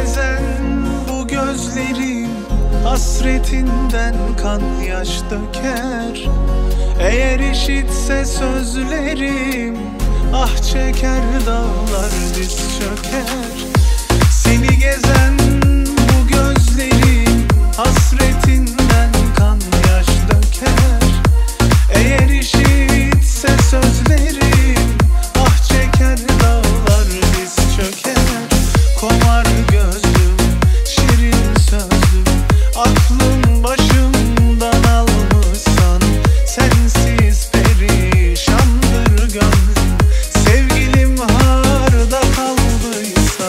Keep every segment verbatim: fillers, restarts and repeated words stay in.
gezen bu gözlerim hasretinden kan yaş döker. Eğer işitse sözlerim ah çeker, dağlar diz çöker. Seni gezen bu gözlerim hasretinden kan yaş döker. Eğer işitse sözlerim ah çeker, dağlar diz çöker. Komar gözlüm, şirin sözlüm, aklım başımdan almışsan. Sensiz perişandır gönlüm, sevgilim harda kaldıysa.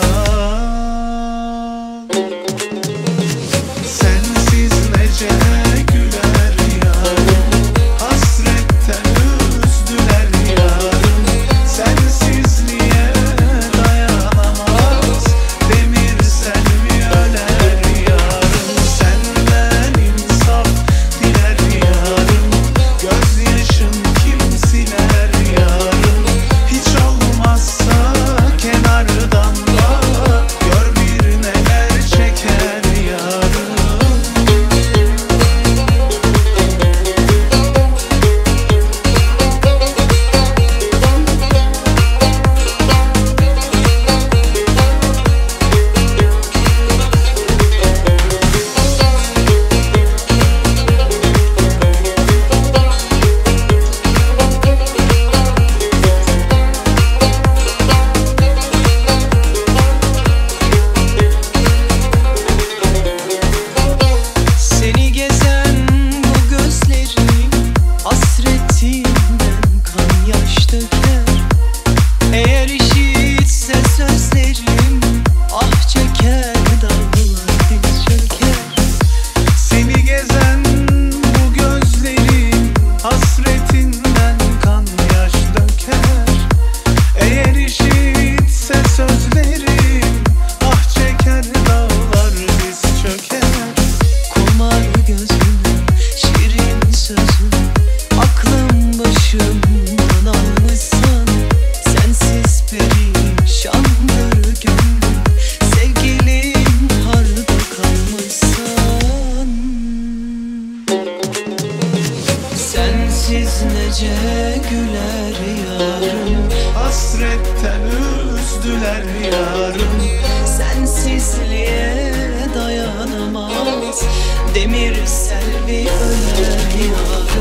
Sensiz nece güler yarım, hasretten üzdüler yarım. Sensizliğe dayanamaz, demir selvi öler yarım. Senden insaf diler yarım, gözyaşın kim siler yarım. Hiç olmazsa kenardan bak, gör bir neler çeker yarım. Seni gezen bu gözlerim hasretinden kan yaş döker. Eğer işitse sözlerim ah çeker, dağlar diz çöker. Seni gezen bu gözlerim hasretinden kan yaş döker. Eğer işitse sözlerim ah çeker, dağlar diz çöker. Komar gözüm, şirin sözüm, aklım başımdan almışsan. Sensiz perişandır gönlüm, sevgilim harda kalmışsan. Sensiz nece güler yarım, hasretten üzdüler yarım. Sensizliğe dayanamaz, demir selvi öler yarım.